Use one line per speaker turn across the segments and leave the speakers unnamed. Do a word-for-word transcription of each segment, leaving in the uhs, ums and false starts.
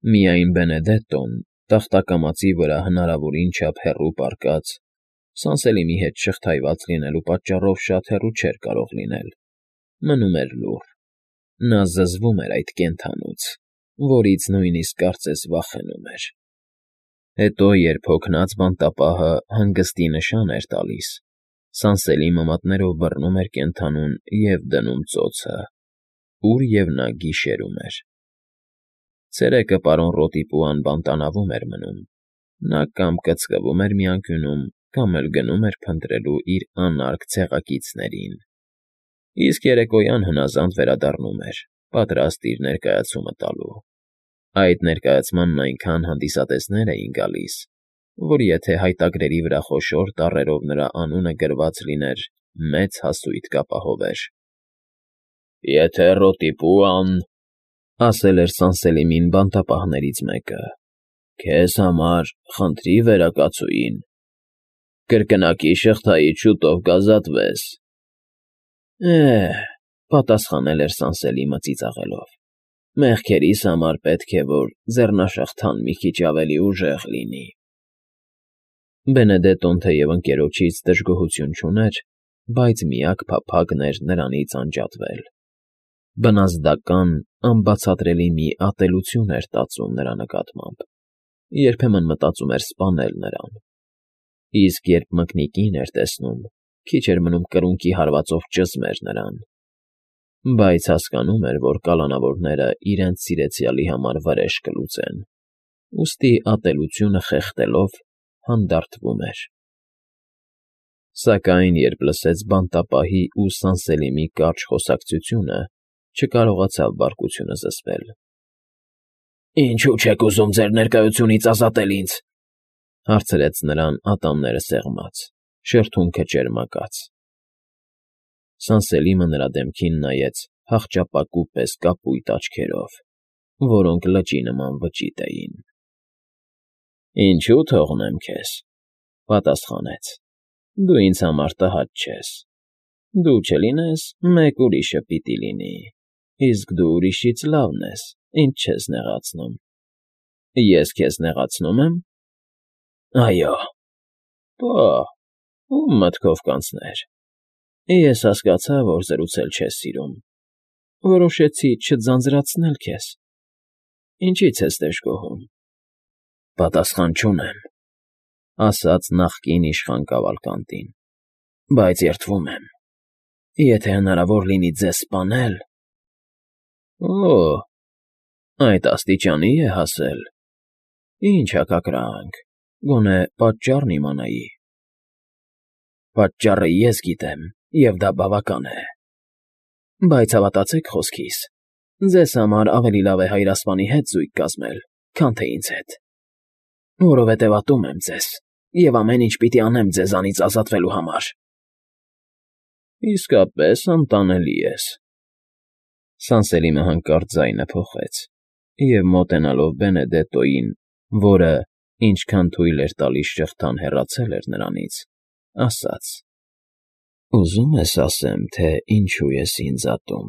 Միայն Բենեդետտոն, տախտակամածի վրա հնարավորին չափ հեռու պառկած, Սանսելիմի հետ շղթայված լինելու պատճառով շատ հեռու չէր կարող լինել, մնում էր լուռ. նա զզվում էր այդ կենդանուց, որից նույնիսկ կարծես վախենում էր։ Հետո, երբ հոգնած բանտապահը հանգստի նշան էր տալիս, Սանսելիմը մատներով բռնում էր կենդանուն և դնում ծոցը, ուր և նա գիշերում էր։ Ցերեկը պարոն Ռոտիպուան բանտանավում էր մնում, նա կամ կծկվում էր մի անկյունում, կամ էլ գնում էր փնտրելու իր անարգ ցեղակիցներին, իսկ երեկոյան հնազանդ վերադառնում էր, պատրաստ իր ներկայացումը տալու։ Այդ ներկայացմանն այնքան հանդիսատեսներ էին գալիս, որ եթե հայտագրերի վրա խոշոր տառերով նրա անունը գրված լիներ, մեծ հասույթ կապահովեր։ ֊ Եթե Ռոտիպուան,֊ ասել էր Սանսելիմին բանտապահներից մեկը,֊ քեզ համար խնդրի վերակացուին, կրկնակի շղթայից շուտով կազատվես։ ֊ Է՛հ,֊ պատասխանել էր Սանսելիմը ծիծաղելով,֊ մեղքերիս համար պետք է, որ ձեռնաշղթան մի քիչ ավելի ուժեղ լինի։ Բենեդետտոն թեև ընկերոջից դժգոհություն չուներ, բայց միակ փափագն էր նրանից անջատվել։ Բնազդական, անբացատրելի մի ատելություն էր տածում նրա նկատմամբ, երբեմն մտածում էր սպանել նրան, իսկ երբ մկնիկին էր տեսնում, քիչ էր մնում կրունկի հարվածով ճզմեր նրան, բայց հասկանում էր, որ կալանավորները իրենց սիրեցյալի համար վրեժ կլուծեն, ուստի ատելությունը խեղդելով հանդարտվում էր։ Սակայն երբ լսեց բանտապահի ու Սանսելիմի կարճ խոսակցությունը, չկարողացավ բարկությունը զսպել։ ֊ Ինչո՞ւ չեք ուզում ձեր ներկայությունից ազատել ինձ,֊ հարցրեց նրան ատամները սեղմած, շրթունքը ճերմակած։ Սանսելիմը նրա դեմքին նայեց հախճապակու պես կապույտ աչքերով, որոնք լճի նման վճիտ էին։ ֊ Ինչո՞ւ թողնեմ քեզ,֊ պատասխանեց,֊ դու ինձ համար տհաճ չես, դու չլինես, մեկ ուրիշը պիտի լինի, իսկ դու ուրիշից լավն ես, ինձ չես նեղացնում։ Ես քեզ նեղացնո՞ւմ եմ։ ֊ Այո։ ֊ Պաաա՜, ո՞ւմ մտքով կանցներ։ Ես հասկացա, որ զրուցել չես սիրում, որոշեցի չձանձրացնել քեզ։ Ինչի՞ց ես դժգոհում։ ֊ Պատասխան չունեմ,֊ ասաց նախկին իշխան կավալկանդին,֊ բայց երդվում եմ, եթե հնարավոր լինի ձեզ սպանել։ ֊ Օ՜, այդ աստիճանի՞ է հասել։ Ինչ հակակրանք, գոնե պատճառն իմանայի։ ֊ Պատճառը ես գիտեմ, և դա բավական է։ Բայց հավատացեք խոսքիս, ձեզ համար ավելի լավ է հայրասպանի հետ զույգ կազմել, քան թե ինձ հետ, որովհետև ատում եմ ձեզ և ամեն ինչ պիտի անեմ ձեզանից ազատվելու համար։ ֊ Իսկապես անտանելի ես,֊ Սանսելիմը հանկարծ ձայնը փոխեց և, մոտենալով Բենեդետտոյին, որը, ինչքան թույլ էր տալիս շղթան, հեռացել էր նրանից, ասաց. Ուզո՞ւմ ես ասեմ, թե ինչու ես ինձ ատում։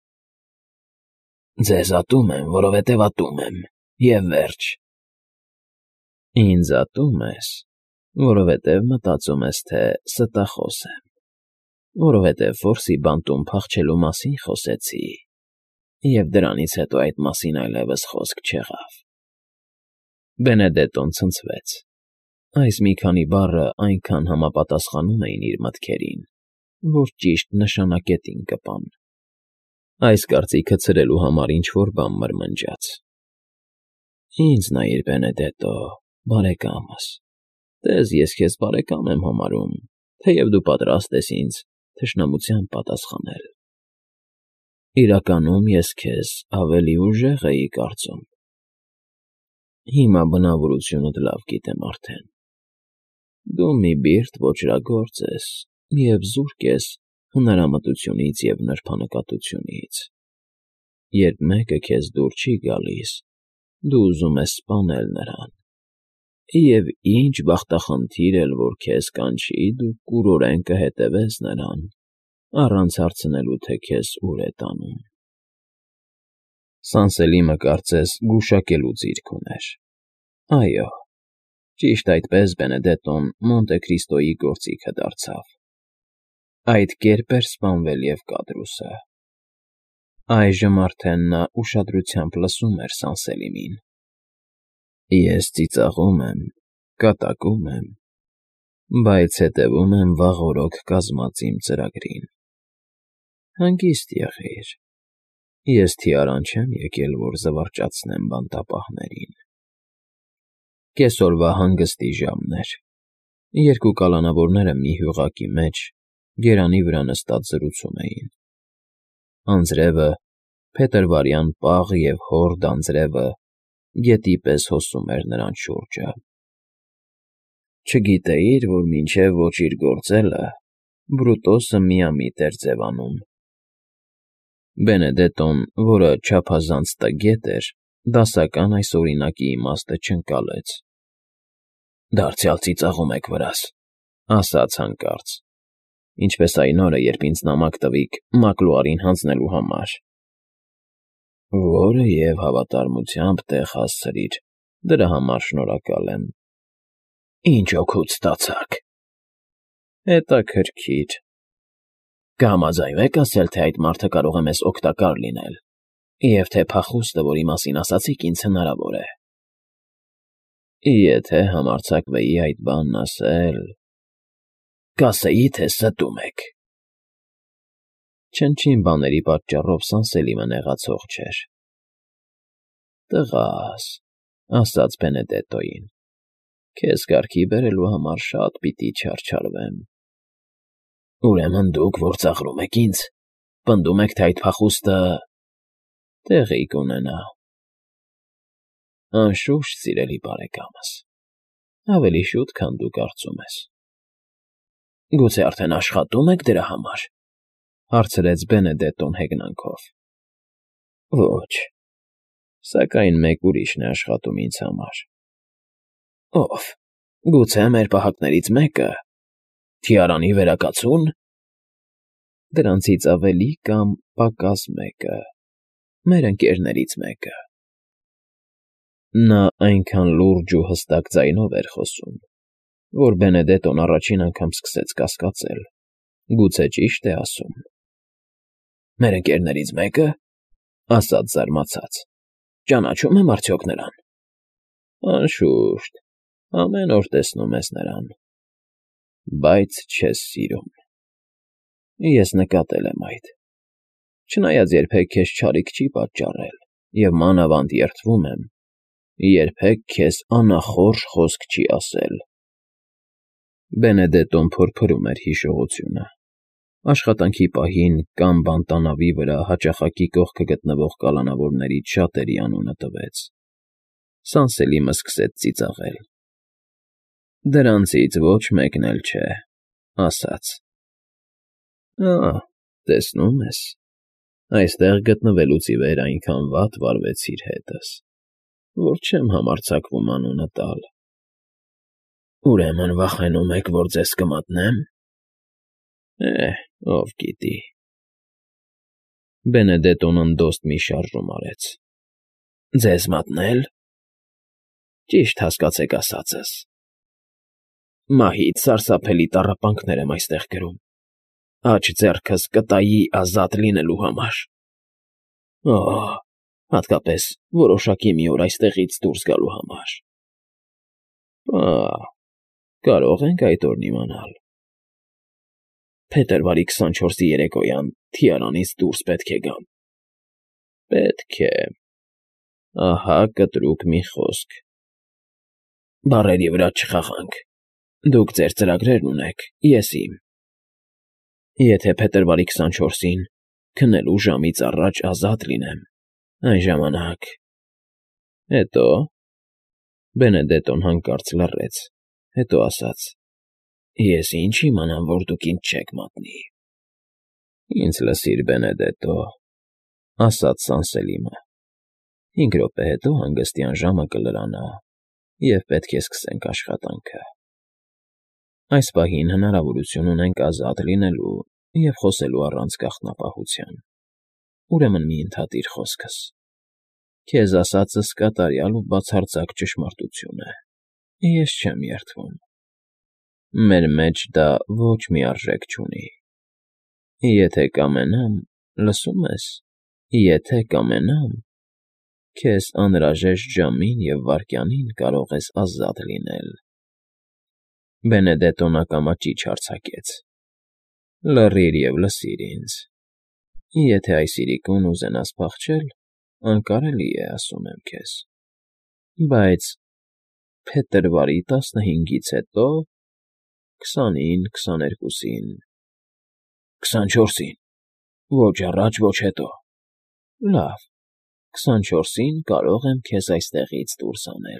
֊ Ձեզ ատում եմ, որովհետև ատում եմ, և վերջ։ ֊ Ինձ ատում ես, որովհետև մտածում ես, թե ստախոս եմ, որովհետև որսի բանտում փախչելու մասին խոսեցի, և դրանից հետո այդ մասին այլևս խոսք չեղավ։ Բենեդետտոն ցնցվեց. այս մի քանի բառը այնքան համապատասխանում էին իր մտքերին, որ ճիշտ նշանակետին կպան։ Այս կարծիքը ցրելու համար ինչ֊որ բան մրմնջաց. ֊ Ինձ նայիր, Բենեդետտո, բարեկամս, տես ես քեզ բարեկամ եմ համարում, թեև դու պատրաստ ես ինձ թշնամությամբ պատասխանել։ Իրականում ես քեզ ավելի ուժեղ էի կարծում։ Հիմա բնավորությունդ լավ գիտեմ արդեն։ Դու մի բիրտ ոճրագործ ես և զուրկ ես հնարամտությունից և նրբանկատությունից։ Երբ մեկը քեզ դուր չի գալիս, դու ուզում ես սպանել նրան, և ինչ բախտախնդիր էլ որ քեզ կանչի, դու կուրորեն կհետևես նրան, առանց հարցնելու, թե քեզ ուր է տանում։ Սանսելիմը կարծես գուշակելու ձիրք ուներ։ Այո, ճիշտ այդպես Բենեդետոն Մոնտե Քրիստոյի գործիքը դարձավ։ Այդ կերպ էր սպանվել և Կադրուսը։ Այժմ արդեն նա ուշադրությամբ լսում էր Սանսելիմին։ Ես ծիծաղում եմ, կատակում եմ, բայց հետևում եմ վաղօրոք կազմած իմ ծրագրին։ Հանգիստ եղիր, ես թիարան չեմ եկել, որ զվարճացնեմ բանտապահներին։ Կեսօրվա հանգստի ժամն էր։ Երկու կալանավորները մի հյուղակի մեջ, գերանի վրա նստած զրուցում էին։ Անձրևը, փետրվարյան պաղ և հորդ անձրևը գետի պես հոսում էր նրանց շուրջը։ Չգիտեի՞ր, որ մինչև ոչիր գործելը Բրուտոսը միամիտ էր ձևանում։ Բենեդետոն, որը չափազանց տգետ էր, դասական այս օրինակի իմաստը չընկալեց։ Դարձյալ ծիծաղում եք վրաս, ասաց հանկարծ, ինչպես այն օրը, երբ ինձ նամակ տվիք Մակլուարին հանձնելու համար։ Որը և հավատարմությամբ տեղ հասցրիր, դրա համար շնորհակալ եմ։ Ինչ օգուտ ստացաք։ Հետաքրքիր։ Կհամաձայնվեք ասել, թե այդ մարդը կարող է մեզ օգտակար լինել, և թե փախուստը, որի մասին ասացիք ինձ, հնարավոր է։ Եթե համարձակվեի այդ բանն ասել… Կասեի, թե ստում եք։ Չնչին բաների պատճառով Սանսելիմը նեղացող չէր։ Տղա՛ս, ասաց Բենեդետոյին, քեզ կարգի բերելու համար շատ պիտի չարչարվեմ։ Ուրեմն դուք, որ ծաղրում եք ինձ, պնդում եք, թե այդ փախուստը… տեղի կունենա։ Անշուշտ, սիրելի բարեկամս, ավելի շուտ, քան դու կարծում ես։ Գուցե արդեն աշխատո՞ւմ եք դրա համար, հարցրեց Բենեդետոն հեգնանքով։ Ոչ, սակայն մեկ ուրիշն է աշխատում ինձ համար։ Ո՞վ, գուցե մեր պահակներից մեկը… Թիարանի վերակացո՞ւն։ Դրանցից ավելի կամ պակաս մեկը… Մեր ընկերներից մեկը։ Նա այնքան լուրջ ու հստակ ձայնով էր խոսում, որ Բենեդետոն առաջին անգամ սկսեց կասկածել. գուցե ճի՞շտ է ասում։ Մեր ընկերներից մեկը, ասաց զարմացած, ճանաչո՞ւմ եմ արդյոք նրան։ Անշուշտ, ամեն օր տեսնում ես նրան, բայց չես սիրում։ Ես նկատել եմ այդ։ Չնայած երբեք քեզ չարիք չի պատճառել, և մանավանդ երդվում եմ, երբեք քեզ անախորժ խոսք չի ասել։ Բենեդետոն փորփրում էր հիշողությունը։ Աշխատանքի պահին կամ բանտանավի վրա հաճախակի կողքը գտնվող կալանավորներից շատերի անունը տվեց։ Սանսելիմը սկսեց ծիծաղել։ Դրանցից ոչ մեկն էլ չէ, ասաց։ Ա՜, տեսնում ես, այստեղ գտնվելուց ի վեր այնքան վատ վարվեցիր հետս, որ չեմ համարձակվում անունը տալ։ Ուրեմն վախենում եք, որ ձեզ կմատնե՞մ։ Է՜հ, ով գիտի։ Բենեդետոն ընդոստ մի շարժում արեց։ Ձեզ մատնել։ Ճիշտ հասկացեք ասածս։ Մահից սարսափելի տառապանքներ եմ այստեղ կրում, աջ ձեռքս կտայի ազատ լինելու համար։ Օհ, հատկապես որոշակի մի օր այստեղից դուրս գալու համար։ Պաաա՜, կարող ենք այդ օրն իմանալ։ Փետրվարի քսանչորսի երեկոյան Թիարանից դուրս պետք է գամ։ Պետք է… Ահա կտրուկ մի խոսք։ Բառերի վրա չխաղանք։ Դուք ձեր ծրագրերն ունեք, ես իմ։ Եթե փետրվարի քսանչորսին քննելու ժամից առաջ ազատ լինեմ, այն ժամանակ… Հետո… Բենեդետոն հանկարծ լռեց, հետո ասաց. Ես ինչ իմանամ, որ դուք ինձ չեք մատնի։ Ինձ լսիր, Բենեդետո, ասաց Սանսելիմը։ Հինգ րոպե հետո հանգստյան ժամը կլրանա, և պետք է սկսենք աշխատանքը։ Այս պահին հնարավորություն ունենք ազատ լինելու և խոսելու առանց գաղտնապահության։ Ուրեմն մի ընդհատիր խոսքս։ Քեզ ասածս կատարյալ ու բացարձակ ճշմարտություն է, ես չեմ երդվում, մեր մեջ դա ոչ մի արժեք չունի, եթե կամենամ, լսո՞ւմ ես, եթե կամենամ, քեզ անհրաժեշտ ժամին և վայրկյանին կարող ես ազատ լինել։ Բենեդետոն ակամա ճիչ արձակեց. լռիր և լսիր ինձ, եթե այս իրիկուն ուզենաս փախչել, անկարելի է, ասում եմ քեզ, բայց փետրվարի տասնհինգից հետո, քսանին, քսաներկուսին, քսանչորսին, ոչ առաջ, ոչ հետո, լավ, քսանչորսին կարող եմ քեզ այստեղից դուրս անել,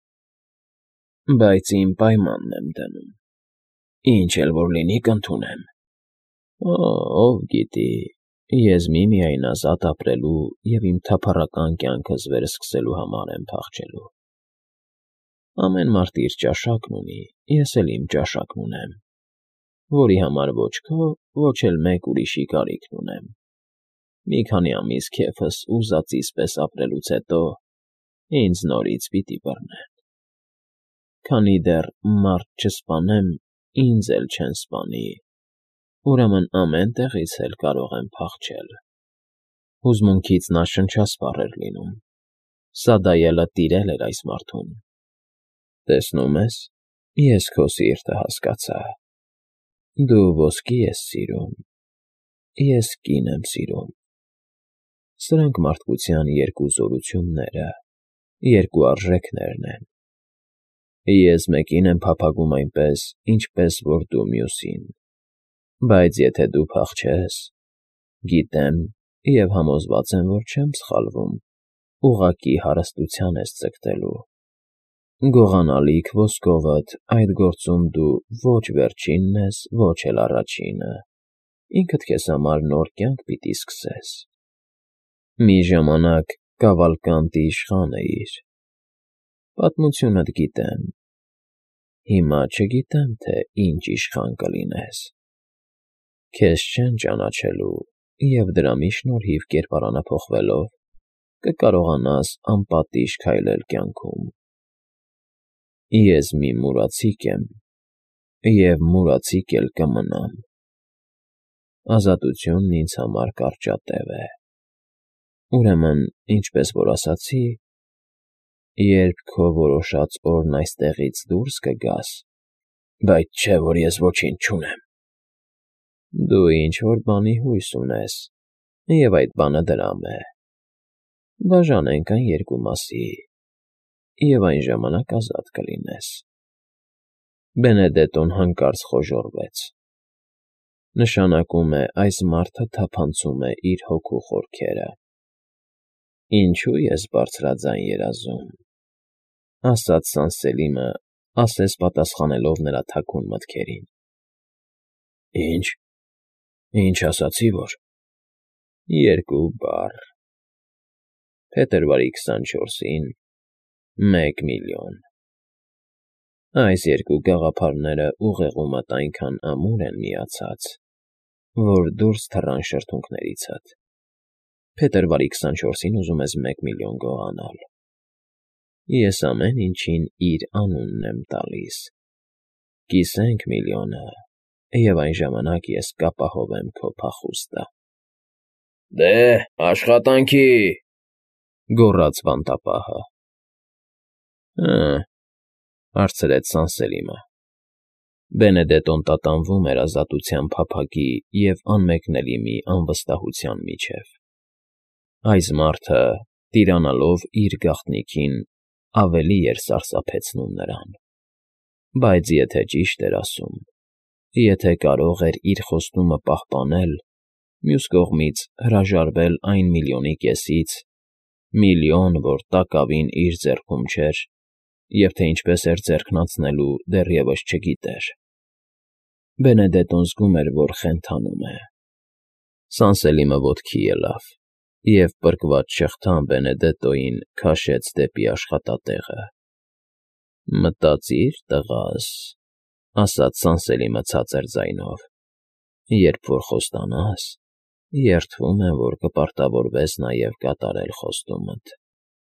բայց իմ պայմանն եմ դնում, ինչ էլ որ լինի կընդունեմ, ով գիտի, ես միմիայն ազատ ապրելու և իմ թափառական քեանքս վերսկսելու համար եմ փախչելու, ամեն մարդ իր ճաշակն ունի, ես էլ իմ ճաշակն ունեմ, որի համար ոչ քո, ոչ էլ մեկ ուրիշի կարիքն ունեմ, մի քանի ամիս քեֆս ուզածիս պես ապրելուց հետո ինձ նորից պիտի բռնեն, քանի դեռ մարդ չսպանեմ, ինձ էլ չեն սպանի, ուրեմն ամեն տեղից էլ կարող եմ փախչել։ Հուզմունքից նա շնչասպառ էր լինում, Սադայելը տիրել էր այս մարդուն։ Տեսնում ես, ես քո սիրտը հասկացա, դու ոսկի ես սիրում, ես կին եմ սիրում, սրանք մարդկության երկու զորությունները, երկու արժեքներն են, ես մեկին եմ փափագում այնպես, ինչպես որ դու մյուսին, բայց եթե դու փախչես, գիտեմ և համոզված եմ, որ չեմ սխալվում, ուղղակի հարստության ես ձգտելու, գողանալիք ոսկովդ այդ գործում դու ոչ վերջինն ես, ոչ էլ առաջինը, ինքդ քեզ համար նոր կյանք պիտի սկսես, մի ժամանակ Կավալկանտի իշխան էիր, պատմությունդ գիտեմ, հիմա չգիտեմ, թե ինչ իշխան կլինես, քեզ չեն ճանաչելու և դրամի շնորհիվ կերպարանափոխվելով կկարողանաս անպատիժ քայլել կյանքում, ես մի մուրացիկ եմ և մուրացիկ էլ կմնամ, ազատությունն ինձ համար կարճատև է, ուրեմն, ինչպես որ ասացի, երբ քո որոշած օրն այստեղից դուրս կգաս, բայց չէ, որ ես ոչինչ չունեմ, դու ինչ-որ բանի հույս ունես, և այդ բանը դրամ է, բաժանենք այն երկու մասի, և այն ժամանակ ազատ կլինես։ Բենեդետոն հանկարծ խոժոռվեց, նշանակում է այս մարդը թափանցում է իր հոգու խորքերը, ինչո՞ւ ես բարձրաձայն երազում, ասաց Սանսելիմը, ասես պատասխանելով նրա թաքուն մտքերին, ինչ, ինչ ասացի որ, երկու բառ, փետրվարի քսանչորսին, մեկ միլիոն, այս երկու գաղափարները ուղեղումդ այնքան ամուր են միացած, որ դուրս թռան շրթունքներիցդ, փետրվարի քսանչորսին ուզում ես մեկ միլիոն գողանալ, ես ամեն ինչին իր անունն եմ տալիս, կիսենք միլիոնը, և այն ժամանակ ես կապահովեմ քո փախուստը։ Դե, աշխատանքի, գոռաց բանտապահը։ Հը, հարցրեց Սանսելիմը։ Բենեդետոն տատանվում էր ազատության փափագի և անմեկնելի մի անվստահության միջև։ Այս մարդը, տիրանալով իր գաղտնիքին, ավելի էր սարսափեցնում նրան, բայց եթե ճիշտ էր ասում, եթե կարող էր իր խոստումը պահպանել, մյուս կողմից հրաժարվել այն միլիոնի կեսից, միլիոն, որ տակավին իր ձեռքում չէր, և թե ինչպես էր ձեռքն անցնելու, դեռևս չգիտեր, Բենեդետոն զգում էր, որ խենթանում է։ Սանսելիմը ոտքի ելավ և պրկված շղթան Բենեդետոյին քաշեց դեպի աշխատատեղը։ Մտածիր, տղաս, ասաց Սանսելիմը ցածր ձայնով, երբ որ խոստանաս, երդվում եմ, որ կպարտավորվես նաև կատարել խոստումդ։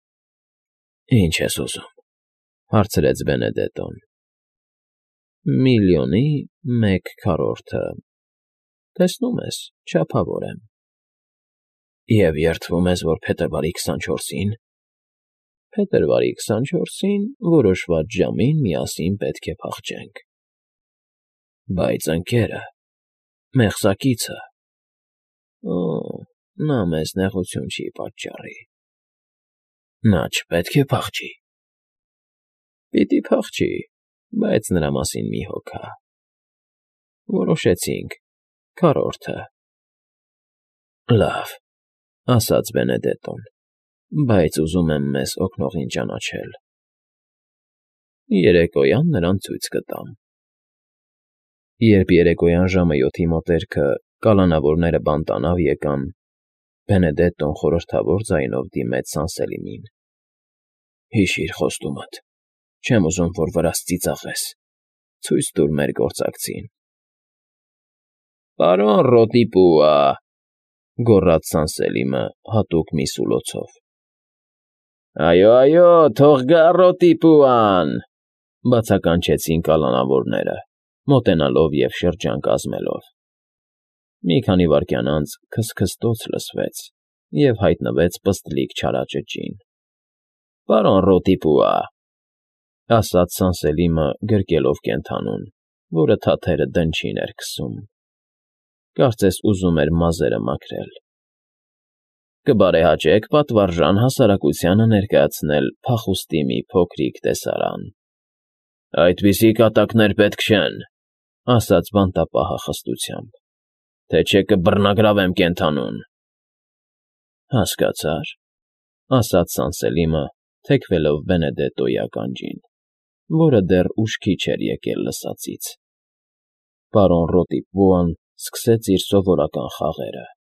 Ինչ ես ուզում,֊ հարցրեց Բենեդետոն։ Միլիոնի մեկ քառորդը, տեսնում ես, չափավոր եմ։ Եվ երդվում ես, որ փետրվարի քսանչորսին… Փետրվարի քսանչորսին որոշված ժամին միասին պետք է փախչենք։ Բայց ընկերը, մեղսակիցը… Օ՜, նա մեզ նեղություն չի պատճառի… Նա չպետք է փախչի… Պիտի փախչի, բայց նրա մասին մի հոգա… Որոշեցինք, քառորդը… Լավ,֊ ասաց Բենեդետոն,֊ բայց ուզում եմ մեզ օգնողին ճանաչել… Երեկոյան նրան ցույց կտամ… Երբ երեկոյան ժամը յոթի մոտերքը կալանավորները բանտանավ եկան, Բենեդետոն խորհրդավոր ձայնով դիմեց Սանսելինին. Հիշի՛ր խոստումդ, չեմ ուզում, որ վրաս ծիծաղես, ցույց տուր մեր գործակցին… Պարոն Ռոտիպուա,֊ գոռաց Սանսելիմը հատուկ մի սուլոցով։ Այո, այո, թող գա Ռոտիպուան,֊ բացականչեցին կալանավորները, մոտենալով և շրջան կազմելով։ Մի քանի վայրկյան անց քսքստոց լսվեց և հայտնվեց պստլիկ չարաճճին։ Պարոն Ռոտիպուա,֊ ասաց Սանսելիմը գրկելով կենդանուն, որը թաթերը դնչին էր քսում. կարծես ուզում էր մազերը մաքրել։ Կբարեհաճեք պատվարժան հասարակությանը ներկայացնել փախուստի մի փոքրիկ տեսարան։ Այդպիսի կատակներ պետք չեն,֊ ասաց բանտապահը խստությամբ, թե չէ կբռնագրավեմ կենդանուն։ Հասկացա՛ր,֊ ասաց Սանսելիմը, թեքվելով Բենեդետոյի ականջին, որը դեռ ուշքի չէր եկել լսածից։ Պարոն Ռոտիպուան սկսեց իր սովորական խաղերը։